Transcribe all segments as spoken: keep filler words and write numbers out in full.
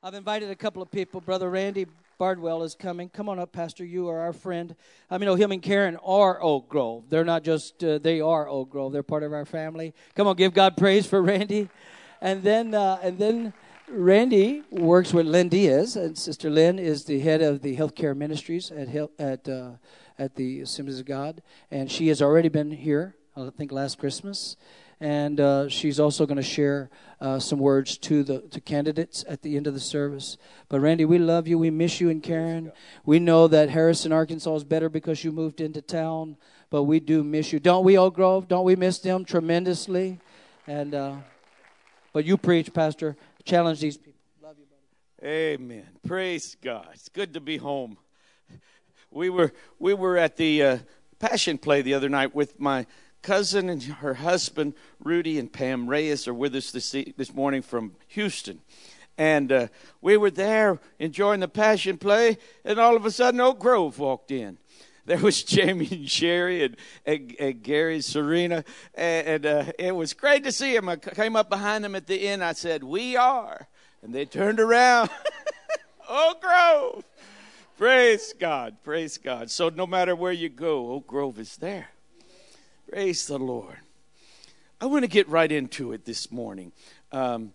I've invited a couple of people. Brother Randy Bardwell is coming. Come on up, Pastor. You are our friend. I mean, know him and Karen are Oak Grove. They're not just, uh, they are Oak Grove. They're part of our family. Come on, give God praise for Randy. And then, uh, and then Randy works with Lynn Diaz, and Sister Lynn is the head of the healthcare ministries at at uh, at the Assemblies of God, and she has already been here, I think, last Christmas. And uh, she's also going to share uh, some words to the to candidates at the end of the service. But Randy, we love you. We miss you and Karen. We know that Harrison, Arkansas is better because you moved into town, but we do miss you. Don't we, Oak Grove? Don't we miss them tremendously? And uh, but you preach, Pastor. Challenge these people. Love you, buddy. Amen. Praise God. It's good to be home. We were we were at the uh, Passion Play the other night with my cousin and her husband, Rudy and Pam Reyes, are with us this e- this morning from Houston. And uh, we were there enjoying the Passion Play, and all of a sudden Oak Grove walked in. There was Jamie and Sherry and, and, and Gary and Serena, and, and uh, it was great to see them. I came up behind them at the end. I said, "We are." And they turned around. Oak Grove. Praise God. Praise God. So no matter where you go, Oak Grove is there. Praise the Lord. I want to get right into it this morning. Um,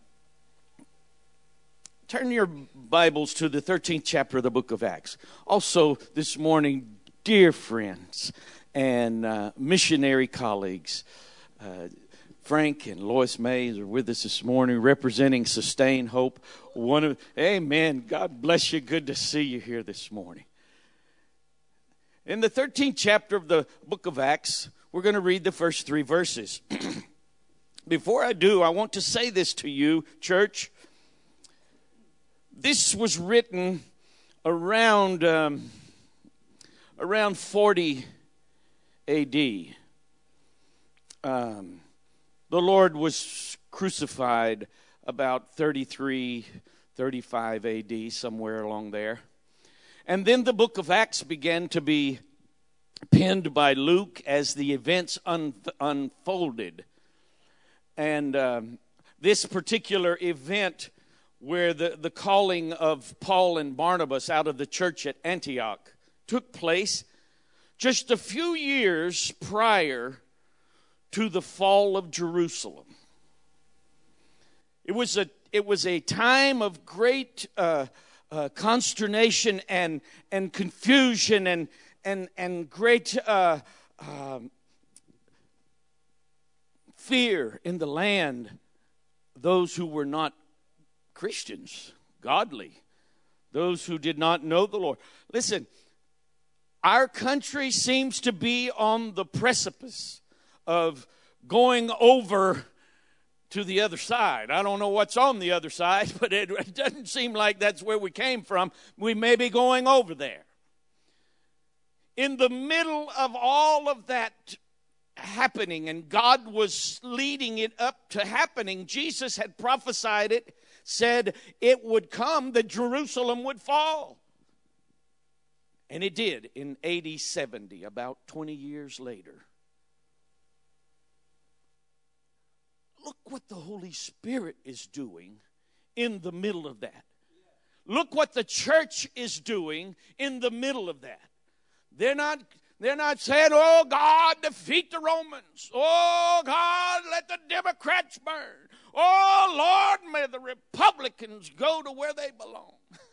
turn your Bibles to the thirteenth chapter of the book of Acts. Also this morning, dear friends and uh, missionary colleagues, uh, Frank and Lois Mays are with us this morning representing Sustain Hope. One of, amen. God bless you. Good to see you here this morning. In the thirteenth chapter of the book of Acts, we're going to read the first three verses. Before I do, I want to say this to you, church. This was written around um, around forty A D. Um, the Lord was crucified about thirty-three, thirty-five A D, somewhere along there. And then the book of Acts began to be penned by Luke as the events un- unfolded. And um, this particular event where the, the calling of Paul and Barnabas out of the church at Antioch took place just a few years prior to the fall of Jerusalem. It was a, it was a time of great uh, uh, consternation and, and confusion and And, and great uh, uh, fear in the land, those who were not Christians, godly, those who did not know the Lord. Listen, our country seems to be on the precipice of going over to the other side. I don't know what's on the other side, but it, it doesn't seem like that's where we came from. We may be going over there. In the middle of all of that happening, and God was leading it up to happening, Jesus had prophesied it, said it would come, that Jerusalem would fall. And it did in A D seventy, about twenty years later. Look what the Holy Spirit is doing in the middle of that. Look what the church is doing in the middle of that. They're not, they're not saying, "Oh, God, defeat the Romans. Oh, God, let the Democrats burn. Oh, Lord, may the Republicans go to where they belong."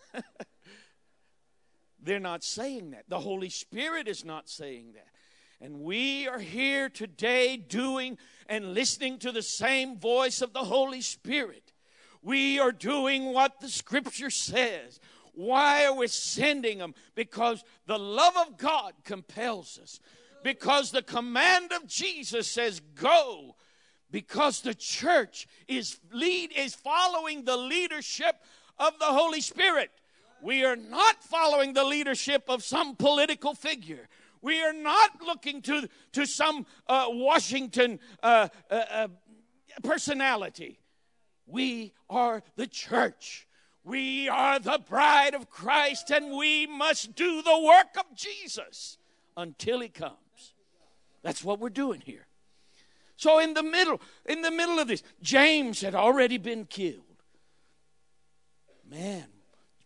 They're not saying that. The Holy Spirit is not saying that. And we are here today doing and listening to the same voice of the Holy Spirit. We are doing what the Scripture says. Why are we sending them? Because the love of God compels us. Because the command of Jesus says, "Go." Because the church is lead is following the leadership of the Holy Spirit. We are not following the leadership of some political figure. We are not looking to, to some uh, Washington uh, uh, uh, personality. We are the church. We are the bride of Christ, and we must do the work of Jesus until He comes. That's what we're doing here. So in the middle, in the middle of this, James had already been killed. Man,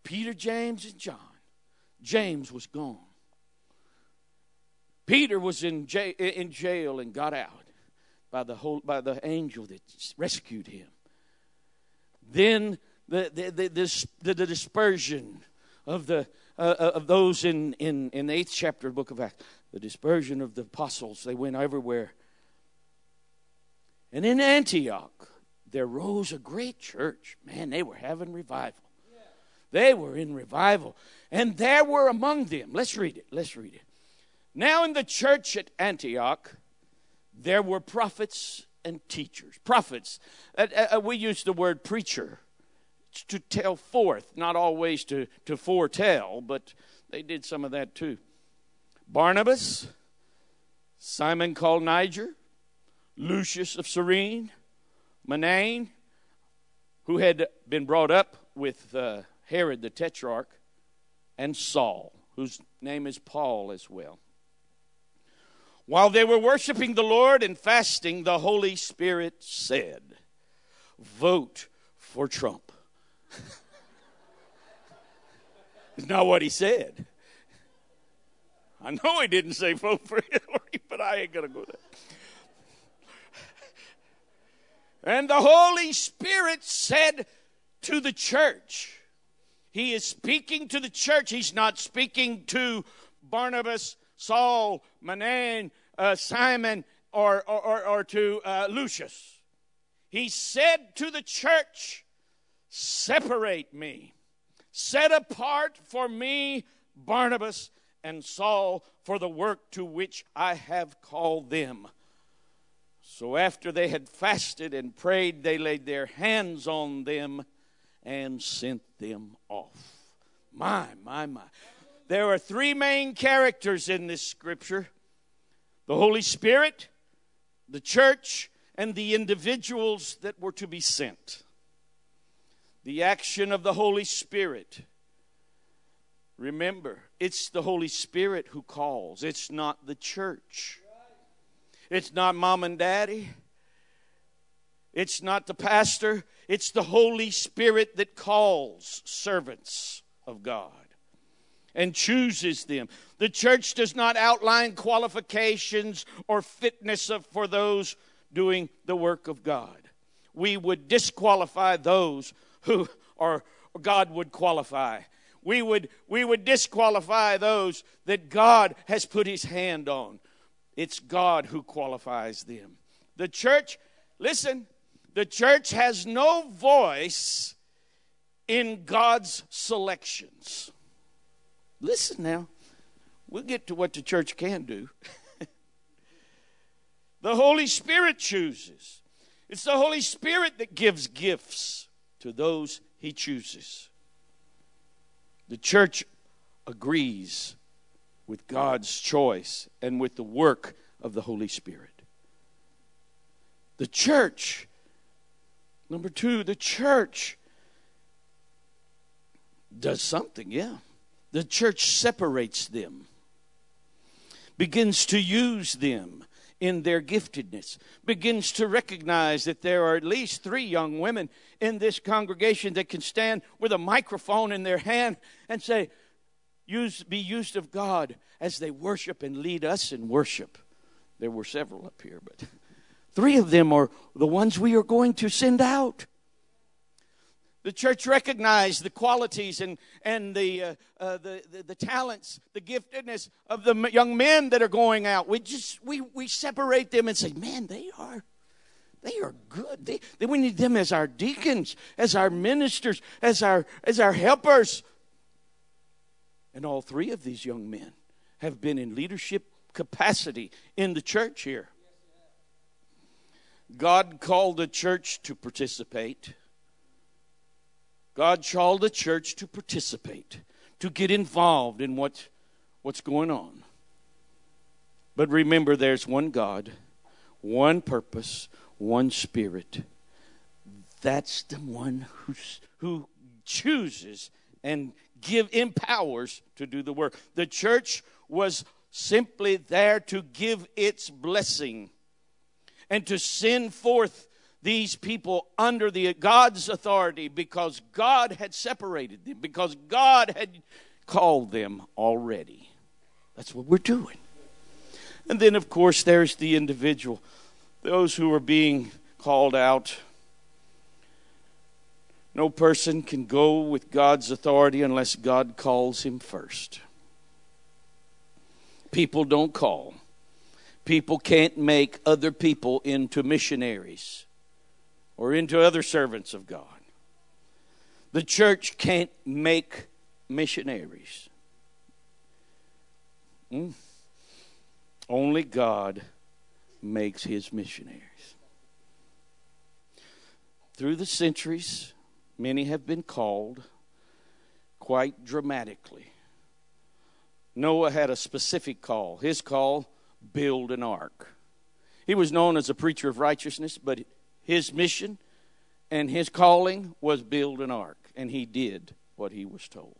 Peter, James, and John. James was gone. Peter was in jail, in jail and got out by the whole, by the angel that rescued him. Then the the the, the, the dispersion of the uh, of those in, in, in the eighth chapter of the book of Acts, the dispersion of the apostles, they went everywhere. And in Antioch, there rose a great church. Man, they were having revival. They were in revival. And there were among them, let's read it, let's read it. Now in the church at Antioch, there were prophets and teachers. Prophets, uh, uh, we use the word preacher to tell forth, not always to, to foretell, but they did some of that too. Barnabas, Simon called Niger, Lucius of Cyrene, Manaen, who had been brought up with uh, Herod the Tetrarch, and Saul, whose name is Paul as well. While they were worshiping the Lord and fasting, the Holy Spirit said, vote for Trump. It's not what he said. I know he didn't say vote for Hillary, but I ain't going to go there. And the Holy Spirit said to the church, he is speaking to the church. He's not speaking to Barnabas, Saul, Manaen, uh, Simon, or, or, or, or to uh, Lucius. He said to the church, separate me. Set apart for me Barnabas and Saul for the work to which I have called them. So after they had fasted and prayed, they laid their hands on them and sent them off. My, my, my. There are three main characters in this scripture: the Holy Spirit, the church, and the individuals that were to be sent. The action of the Holy Spirit. Remember, it's the Holy Spirit who calls. It's not the church. It's not mom and daddy. It's not the pastor. It's the Holy Spirit that calls servants of God and chooses them. The church does not outline qualifications or fitness of, for those doing the work of God. We would disqualify those who are God would qualify. We would, we would disqualify those that God has put his hand on. It's God who qualifies them. The church, listen, the church has no voice in God's selections. Listen now. We'll get to what the church can do. The Holy Spirit chooses. It's the Holy Spirit that gives gifts to those he chooses. The church agrees with God's choice and with the work of the Holy Spirit. The church, number two, the church does something, yeah. The church separates them, begins to use them in their giftedness, begins to recognize that there are at least three young women in this congregation that can stand with a microphone in their hand and say, Use, be used of God as they worship and lead us in worship. There were several up here, but three of them are the ones we are going to send out. The church recognized the qualities and, and the, uh, uh, the, the the talents, the giftedness of the young men that are going out. We just we, we separate them and say, man, they are they are good. They, they, we need them as our deacons, as our ministers, as our as our helpers. And all three of these young men have been in leadership capacity in the church here. God called the church to participate. God called the church to participate, to get involved in what, what's going on. But remember, there's one God, one purpose, one Spirit. That's the one who's, who chooses and give empowers to do the work. The church was simply there to give its blessing and to send forth these people under the God's authority because God had separated them, because God had called them already. That's what we're doing. And then, of course, there's the individual, those who are being called out. No person can go with God's authority unless God calls him first. People don't call. People can't make other people into missionaries or into other servants of God. The church can't make missionaries. Hmm. Only God makes his missionaries. Through the centuries, many have been called quite dramatically. Noah had a specific call. His call, build an ark. He was known as a preacher of righteousness, but his mission and his calling was build an ark. And he did what he was told.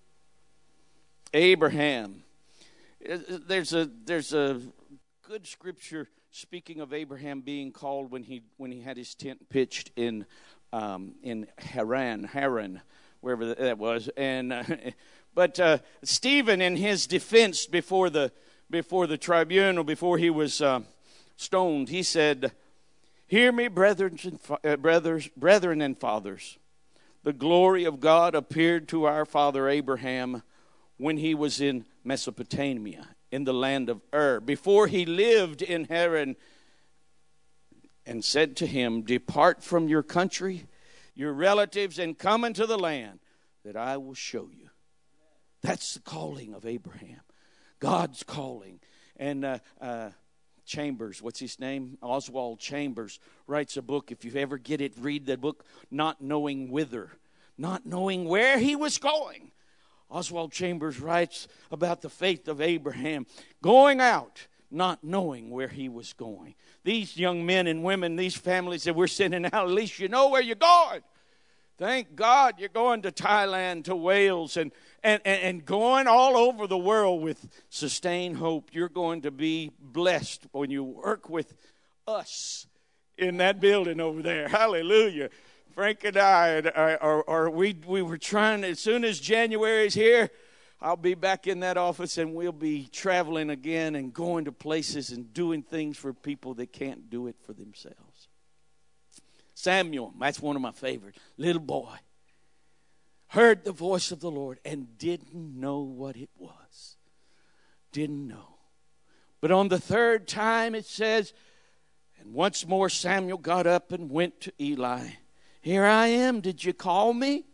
Abraham. There's a there's a good scripture speaking of Abraham being called when he when he had his tent pitched in um, in Haran, Haran, wherever that was. And uh, but uh, Stephen, in his defense before the before the tribunal, before he was uh, stoned, he said, "Hear me, brethren and uh, brothers, brethren and fathers. The glory of God appeared to our father Abraham when he was in Mesopotamia, in the land of Ur, before he lived in Haran, and said to him, depart from your country, your relatives, and come into the land that I will show you." That's the calling of Abraham. God's calling. And uh, uh, Chambers, what's his name? Oswald Chambers writes a book. If you ever get it, read the book, Not Knowing Whither. Not knowing where he was going. Oswald Chambers writes about the faith of Abraham, going out, not knowing where he was going. These young men and women, these families that we're sending out, at least you know where you're going. Thank God you're going to Thailand, to Wales, and, and, and, and going all over the world with Sustained Hope. You're going to be blessed when you work with us in that building over there. Hallelujah. Frank and I, are, are, we, we were trying, as soon as January's here, I'll be back in that office and we'll be traveling again and going to places and doing things for people that can't do it for themselves. Samuel, that's one of my favorites. Little boy, heard the voice of the Lord and didn't know what it was. Didn't know. But on the third time it says, and once more Samuel got up and went to Eli. Here I am. Did you call me?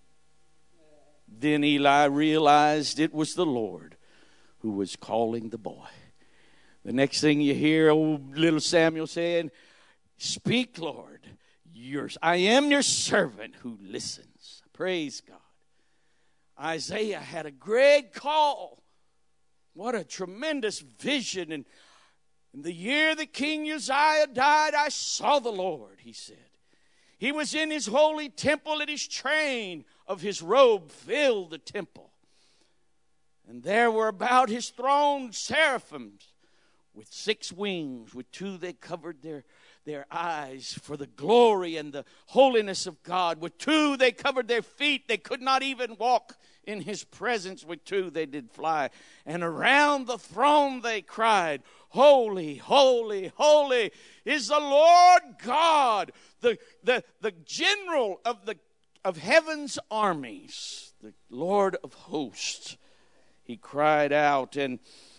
Then Eli realized it was the Lord who was calling the boy. The next thing you hear old little Samuel saying, speak, Lord. Yours. I am your servant who listens. Praise God. Isaiah had a great call. What a tremendous vision. And in the year that King Uzziah died, I saw the Lord, he said. He was in his holy temple, and his train of his robe filled the temple. And there were about his throne seraphims with six wings. With two they covered their, their eyes for the glory and the holiness of God. With two they covered their feet. They could not even walk in his presence. With two they did fly. And around the throne they cried, holy, holy, holy is the Lord God, the, the, the general of the of heaven's armies, the Lord of hosts. He cried out, and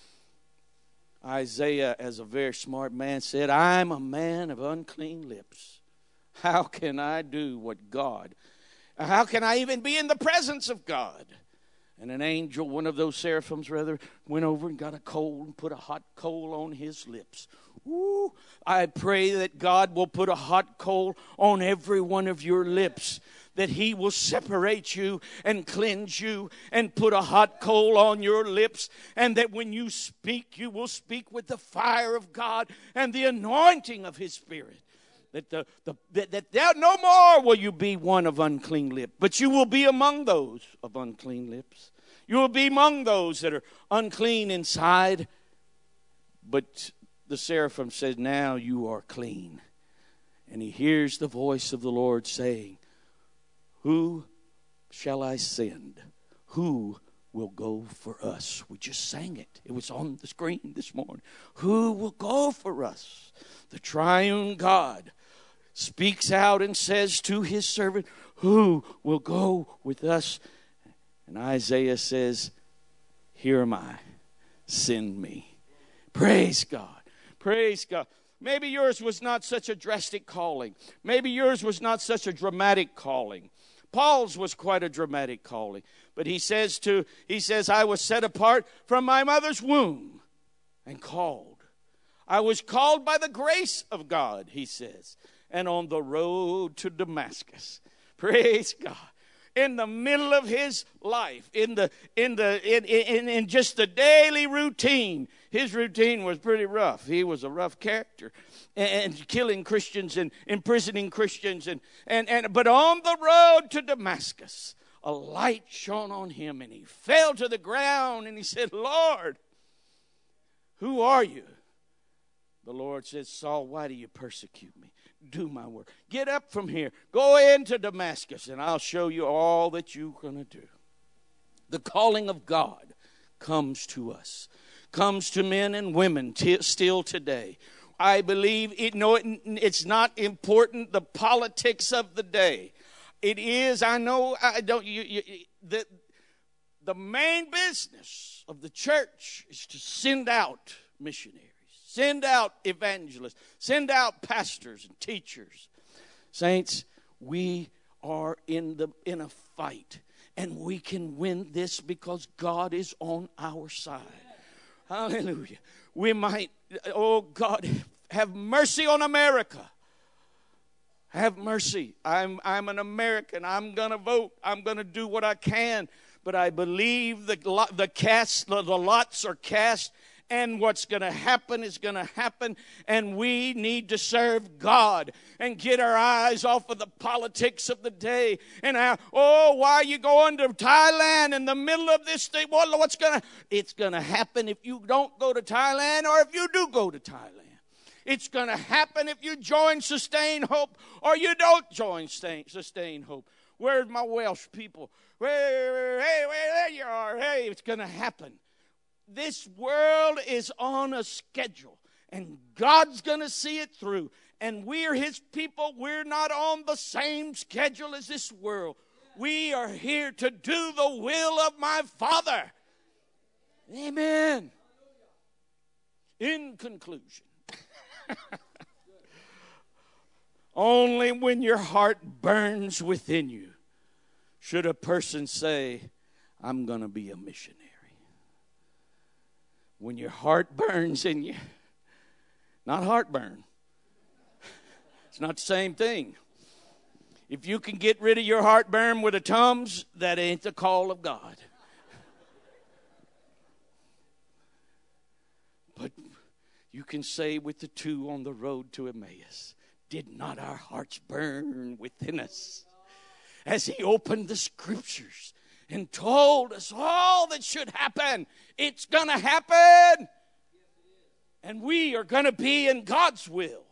Isaiah, as a very smart man, said, I'm a man of unclean lips. How can I do what God, how can I even be in the presence of God? And an angel, one of those seraphims rather, went over and got a coal and put a hot coal on his lips. Ooh, I pray that God will put a hot coal on every one of your lips, that he will separate you and cleanse you and put a hot coal on your lips, and that when you speak, you will speak with the fire of God and the anointing of his Spirit. That, the, the, that, that there, no more will you be one of unclean lips, but you will be among those of unclean lips. You will be among those that are unclean inside. But the seraphim said, now you are clean. And he hears the voice of the Lord saying, who shall I send? Who will go for us? We just sang it. It was on the screen this morning. Who will go for us? The triune God speaks out and says to his servant, who will go with us? And Isaiah says, here am I. Send me. Praise God. Praise God. Maybe yours was not such a drastic calling. Maybe yours was not such a dramatic calling. Paul's was quite a dramatic calling. But he says to, he says, I was set apart from my mother's womb and called. I was called by the grace of God, he says, and on the road to Damascus. Praise God. In the middle of his life, in the in the in, in, in just the daily routine, his routine was pretty rough. He was a rough character, and, and killing Christians and imprisoning Christians, and, and and but on the road to Damascus, a light shone on him, and he fell to the ground, and he said, Lord, who are you? The Lord said, Saul, why do you persecute me? Do my work. Get up from here. Go into Damascus, and I'll show you all that you're going to do. The calling of God comes to us, comes to men and women t- still today. I believe it, no, it, it's not important, the politics of the day. It is, I know, I don't, you, you, the, the main business of the church is to send out missionaries. Send out evangelists. Send out pastors and teachers. Saints, we are in the in a fight. And we can win this because God is on our side. Hallelujah. We might, oh God, have mercy on America. Have mercy. I'm, I'm an American. I'm going to vote. I'm going to do what I can. But I believe the, the, cast, the lots are cast. And what's going to happen is going to happen. And we need to serve God and get our eyes off of the politics of the day. And how, oh, why are you going to Thailand in the middle of this thing? Well, what's going to, it's going to happen if you don't go to Thailand or if you do go to Thailand. It's going to happen if you join Sustain Hope or you don't join Sustain Hope. Where's my Welsh people? Where, hey, where, there you are. Hey, it's going to happen. This world is on a schedule, and God's going to see it through. And we're his people. We're not on the same schedule as this world. We are here to do the will of my Father. Amen. In conclusion, only when your heart burns within you should a person say, I'm going to be a missionary. When your heart burns in you, not heartburn. It's not the same thing. If you can get rid of your heartburn with a Tums, that ain't the call of God. But you can say with the two on the road to Emmaus, did not our hearts burn within us as he opened the scriptures and told us all that should happen? It's going to happen. And we are going to be in God's will.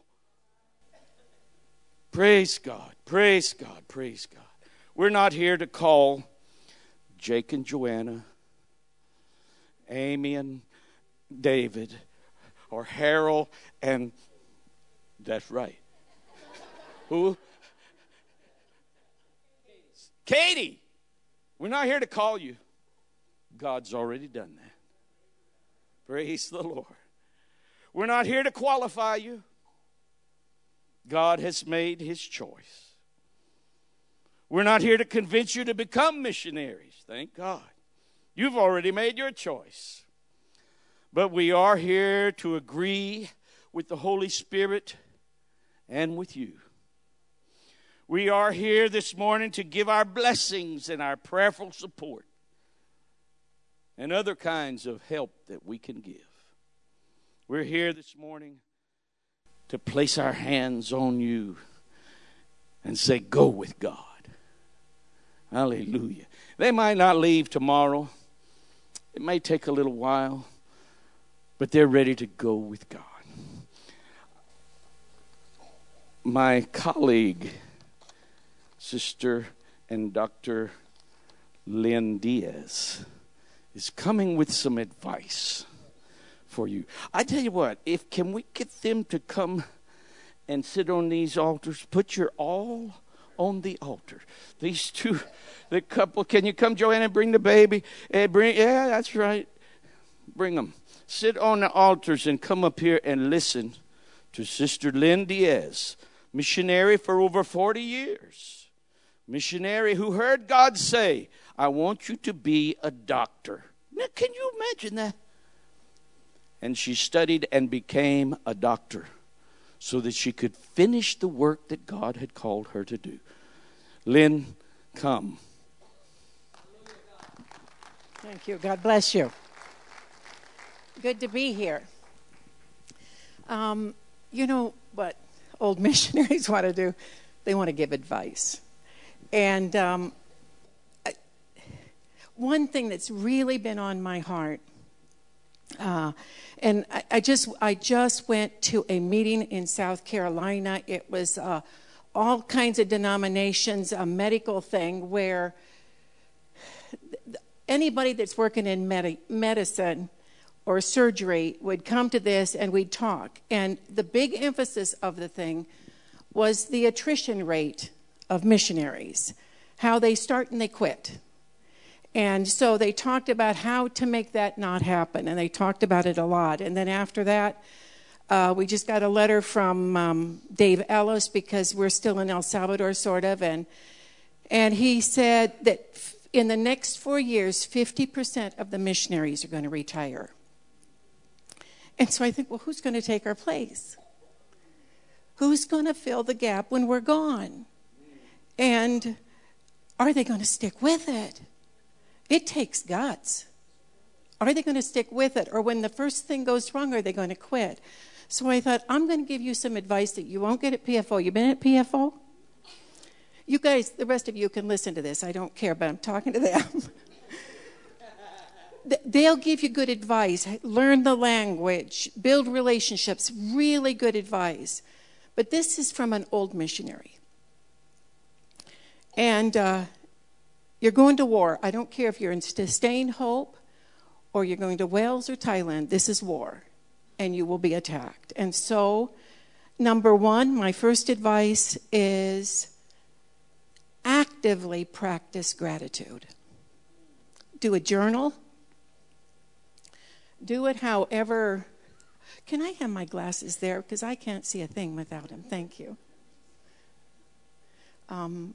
Praise God. Praise God. Praise God. We're not here to call Jake and Joanna, Amy and David, or Harold and, that's right. Who? Katie. We're not here to call you. God's already done that. Praise the Lord. We're not here to qualify you. God has made his choice. We're not here to convince you to become missionaries. Thank God. You've already made your choice. But we are here to agree with the Holy Spirit and with you. We are here this morning to give our blessings and our prayerful support and other kinds of help that we can give. We're here this morning to place our hands on you and say, go with God. Hallelujah. They might not leave tomorrow. It may take a little while, but they're ready to go with God. my colleague, Sister and Doctor Lynn Diaz, is coming with some advice for you. I tell you what, if can we get them to come and sit on these altars? Put your all on the altar. These two, the couple, can you come, Joanna, and bring the baby? Hey, bring, yeah, that's right. Bring them. Sit on the altars and come up here and listen to Sister Lynn Diaz, missionary for over forty years. Missionary who heard God say, I want you to be a doctor. Now, can you imagine that? And she studied and became a doctor so that she could finish the work that God had called her to do. Lynn, come. Thank you. God bless you. Good to be here. Um, you know what old missionaries want to do? They want to give advice. And um, one thing that's really been on my heart, uh, and I, I just I just went to a meeting in South Carolina. It was uh, all kinds of denominations, a medical thing where anybody that's working in med- medicine or surgery would come to this and we'd talk. And the big emphasis of the thing was the attrition rate of missionaries, how they start and they quit. And so they talked about how to make that not happen, and they talked about it a lot. And then after that, uh, we just got a letter from um, Dave Ellis, because we're still in El Salvador, sort of, and and he said that in the next four years, fifty percent of the missionaries are going to retire. And so I think, well, who's going to take our place? Who's going to fill the gap when we're gone? And are they going to stick with it? It takes guts. Are they going to stick with it? Or when the first thing goes wrong, are they going to quit? So I thought, I'm going to give you some advice that you won't get at P F O. You been at P F O? You guys, the rest of you can listen to this. I don't care, but I'm talking to them. They'll give you good advice. Learn the language. Build relationships. Really good advice. But this is from an old missionary. And uh, you're going to war. I don't care if you're in Sustain Hope or you're going to Wales or Thailand. This is war, and you will be attacked. And so, number one, my first advice is actively practice gratitude. Do a journal. Do it however. Can I have my glasses there? Because I can't see a thing without them. Thank you. Um,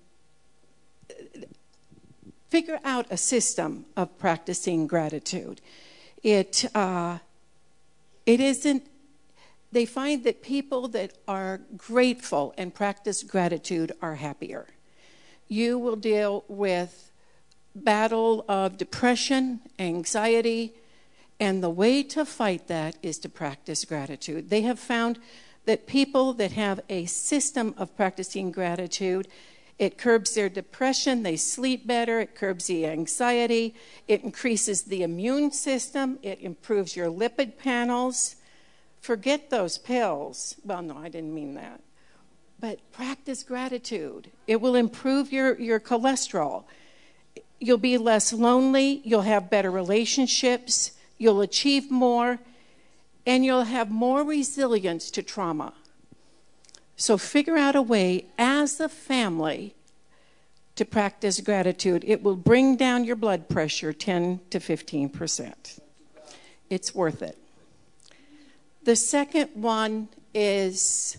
figure out a system of practicing gratitude. It uh, it isn't. They find that people that are grateful and practice gratitude are happier. You will deal with battle of depression, anxiety, and the way to fight that is to practice gratitude. They have found that people that have a system of practicing gratitude, it curbs their depression, they sleep better, it curbs the anxiety, it increases the immune system, it improves your lipid panels. Forget those pills. Well, no, I didn't mean that. But practice gratitude. It will improve your, your cholesterol. You'll be less lonely, you'll have better relationships, you'll achieve more, and you'll have more resilience to trauma. So figure out a way as a family to practice gratitude. It will bring down your blood pressure ten to fifteen percent. It's worth it. The second one is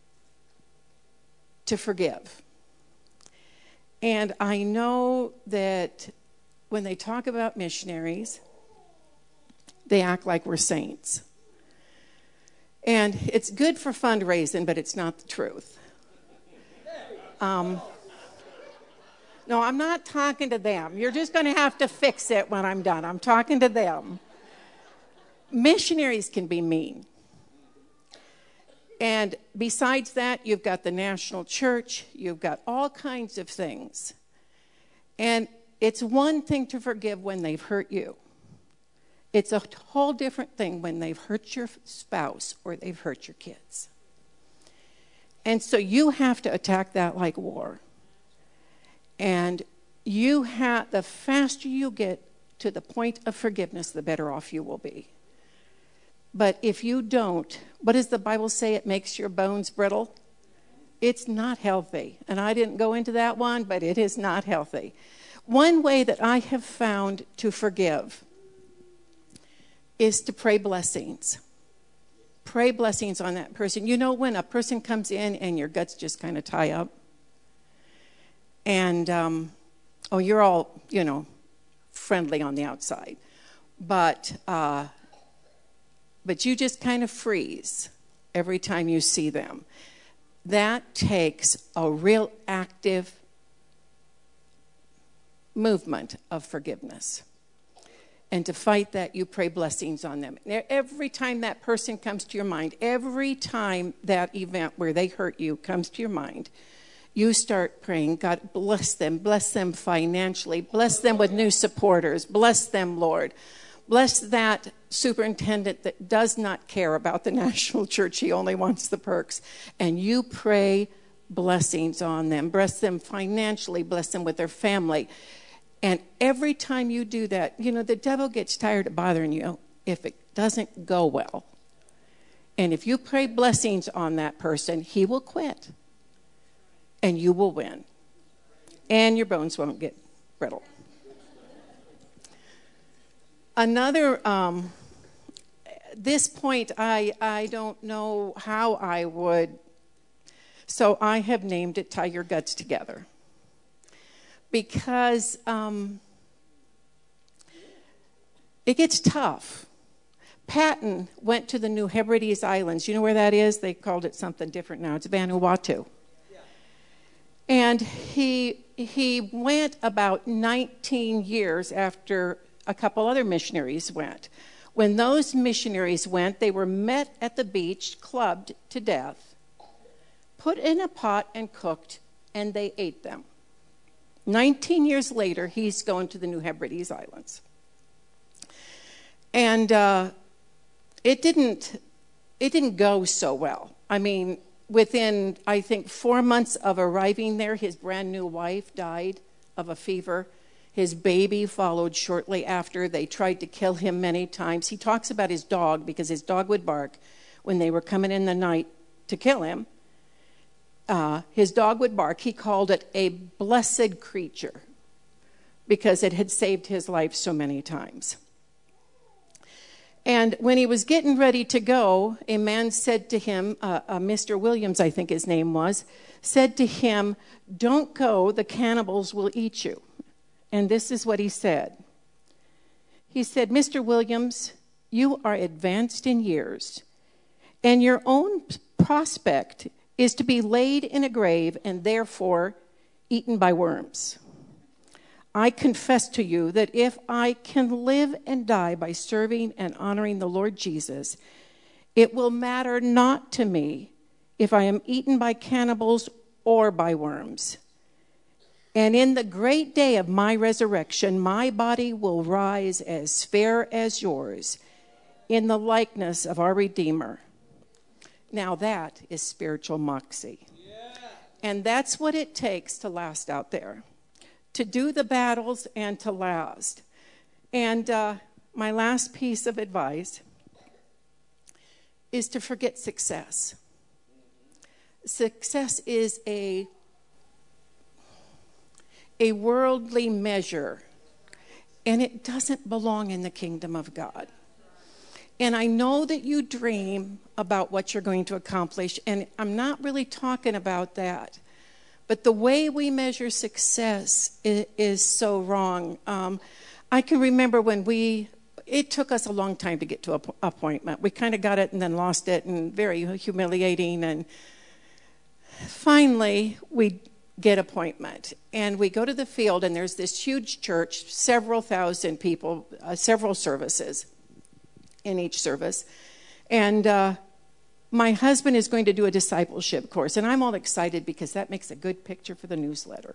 to forgive. And I know that when they talk about missionaries, they act like we're saints. And it's good for fundraising, but it's not the truth. Um, no, I'm not talking to them. You're just going to have to fix it when I'm done. I'm talking to them. Missionaries can be mean. And besides that, you've got the national church. You've got all kinds of things. And it's one thing to forgive when they've hurt you. It's a whole different thing when they've hurt your spouse or they've hurt your kids. And so you have to attack that like war. And you have, the faster you get to the point of forgiveness, the better off you will be. But if you don't, what does the Bible say? It makes your bones brittle. It's not healthy. And I didn't go into that one, but it is not healthy. One way that I have found to forgive is to pray blessings. Pray blessings on that person. You know, when a person comes in and your guts just kind of tie up, and, um, oh, you're all, you know, friendly on the outside, but uh, but you just kind of freeze every time you see them. That takes a real active movement of forgiveness. And to fight that, you pray blessings on them. Every time that person comes to your mind, every time that event where they hurt you comes to your mind, you start praying, God, bless them, bless them financially, bless them with new supporters, bless them, Lord. Bless that superintendent that does not care about the national church. He only wants the perks. And you pray blessings on them. Bless them financially, bless them with their family. And every time you do that, you know, the devil gets tired of bothering you if it doesn't go well. And if you pray blessings on that person, he will quit. And you will win. And your bones won't get brittle. Another, um, this point, I, I don't know how I would, so I have named it Tie Your Guts Together. Because um, it gets tough. Patton went to the New Hebrides Islands. You know where that is? They called it something different now. It's Vanuatu. Yeah. And he he went about nineteen years after a couple other missionaries went. When those missionaries went, they were met at the beach, clubbed to death, put in a pot and cooked, and they ate them. nineteen years later, he's going to the New Hebrides Islands. And uh, it didn't it didn't go so well. I mean, within, I think, four months of arriving there, his brand new wife died of a fever. His baby followed shortly after. They tried to kill him many times. He talks about his dog because his dog would bark when they were coming in the night to kill him. Uh, his dog would bark. He called it a blessed creature because it had saved his life so many times. And when he was getting ready to go, a man said to him, uh, uh, Mister Williams, I think his name was, said to him, "Don't go, the cannibals will eat you." And this is what he said. He said, "Mister Williams, you are advanced in years, and your own prospect is to be laid in a grave and therefore eaten by worms. I confess to you that if I can live and die by serving and honoring the Lord Jesus, it will matter not to me if I am eaten by cannibals or by worms. And in the great day of my resurrection, my body will rise as fair as yours in the likeness of our Redeemer." Now that is spiritual moxie. Yeah. And that's what it takes to last out there, to do the battles and to last. And uh, my last piece of advice is to forget success. Success is a a worldly measure, and it doesn't belong in the kingdom of God. And I know that you dream about what you're going to accomplish, and I'm not really talking about that. But the way we measure success is, is so wrong. Um, I can remember when we, it took us a long time to get to an appointment. We kind of got it and then lost it, and very humiliating. And finally, we get appointment. And we go to the field, and there's this huge church, several thousand people, uh, several services in each service. And uh, my husband is going to do a discipleship course, and I'm all excited because that makes a good picture for the newsletter.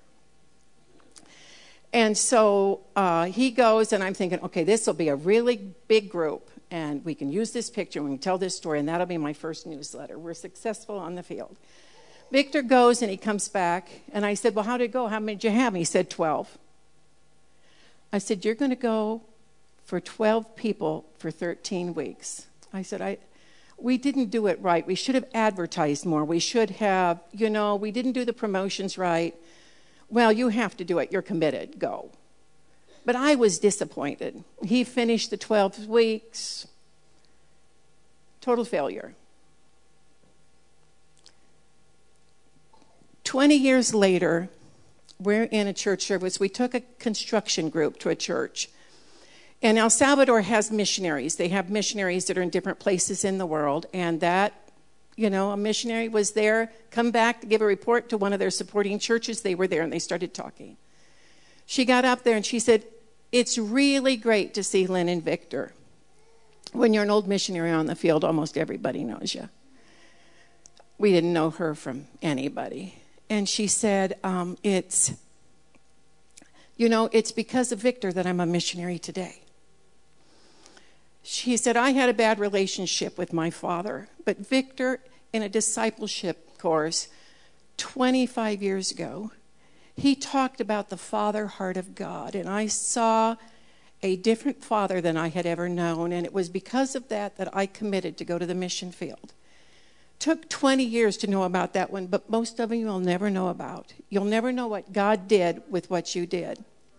And so uh, he goes, and I'm thinking, okay, this will be a really big group, and we can use this picture, and we can tell this story, and that'll be my first newsletter. We're successful on the field. Victor goes and he comes back. And I said, well, how did it go? How many did you have? And he said, twelve. I said, you're going to go for twelve people for thirteen weeks. I said, I, we didn't do it right. We should have advertised more. We should have, you know, we didn't do the promotions right. Well, you have to do it. You're committed. Go. But I was disappointed. He finished the twelve weeks. Total failure. twenty years later, we're in a church service. We took a construction group to a church. And El Salvador has missionaries. They have missionaries that are in different places in the world. And that, you know, a missionary was there, come back to give a report to one of their supporting churches. They were there and they started talking. She got up there and she said, it's really great to see Lynn and Victor. When you're an old missionary on the field, almost everybody knows you. We didn't know her from anybody. And she said, um, it's, you know, it's because of Victor that I'm a missionary today. She said, I had a bad relationship with my father, but Victor, in a discipleship course twenty-five years ago, he talked about the father heart of God, and I saw a different father than I had ever known, and it was because of that that I committed to go to the mission field. Took twenty years to know about that one, but most of you will never know about. You'll never know what God did with what you did.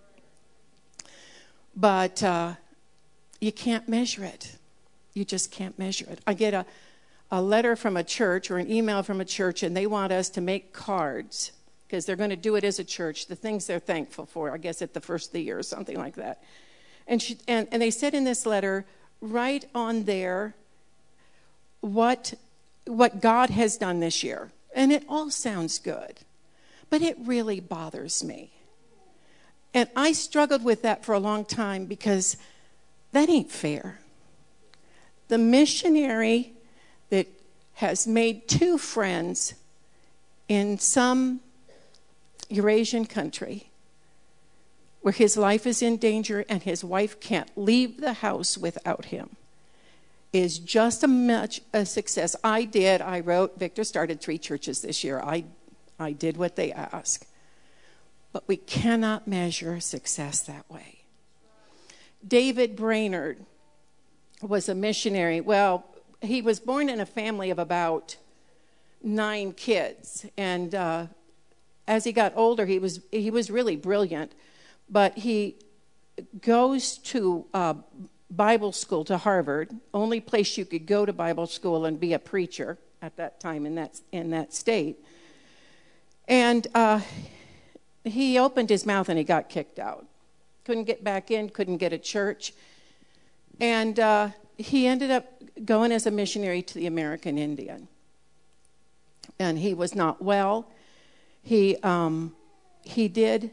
But uh, you can't measure it. You just can't measure it. I get a, a letter from a church or an email from a church, and they want us to make cards because they're going to do it as a church, the things they're thankful for, I guess at the first of the year or something like that. And, she, and, and they said in this letter, write on there what, what God has done this year. And it all sounds good, but it really bothers me. And I struggled with that for a long time because that ain't fair. The missionary that has made two friends in some Eurasian country where his life is in danger and his wife can't leave the house without him is just as much a success. I did, I wrote, Victor started three churches this year. I, I did what they asked. But we cannot measure success that way. David Brainerd was a missionary. Well, he was born in a family of about nine kids. And uh, as he got older, he was he was really brilliant. But he goes to uh, Bible school, to Harvard, only place you could go to Bible school and be a preacher at that time in that, in that state. And uh, he opened his mouth and he got kicked out. Couldn't get back in, couldn't get a church. And uh, he ended up going as a missionary to the American Indian. And he was not well. He um, he did,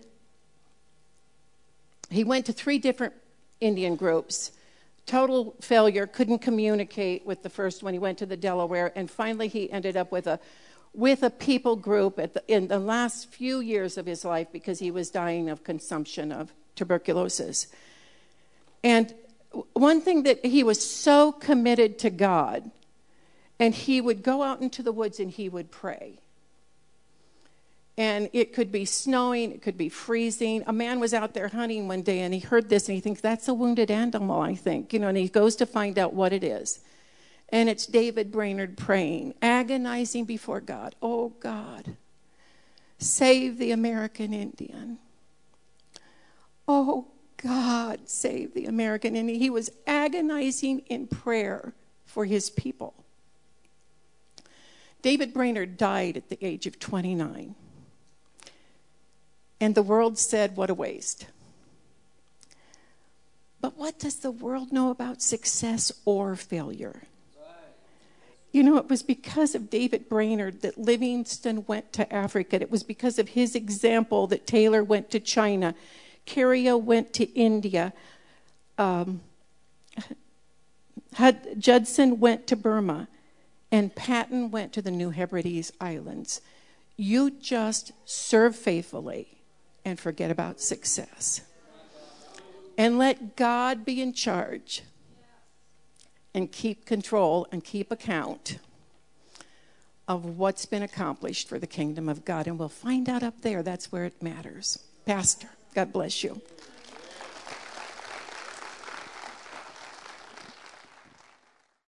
he went to three different Indian groups. Total failure, couldn't communicate with the first one. He went to the Delaware, and finally he ended up with a with a people group at the, in the last few years of his life because he was dying of consumption of tuberculosis. And one thing that he was so committed to God, and he would go out into the woods and he would pray. And it could be snowing, it could be freezing. A man was out there hunting one day and he heard this and he thinks, that's a wounded animal, I think. You know, and he goes to find out what it is. And it's David Brainerd praying, agonizing before God. Oh, God, save the American Indian. Oh, God, save the American Indian. He was agonizing in prayer for his people. David Brainerd died at the age of twenty-nine. And the world said, what a waste. But what does the world know about success or failure? You know, it was because of David Brainerd that Livingstone went to Africa. It was because of his example that Taylor went to China. Carrier went to India. Um, Judson went to Burma. And Patton went to the New Hebrides Islands. You just serve faithfully and forget about success. And let God be in charge. And keep control and keep account. of what's been accomplished for the kingdom of God. And we'll find out up there. That's where it matters. Pastor, God bless you.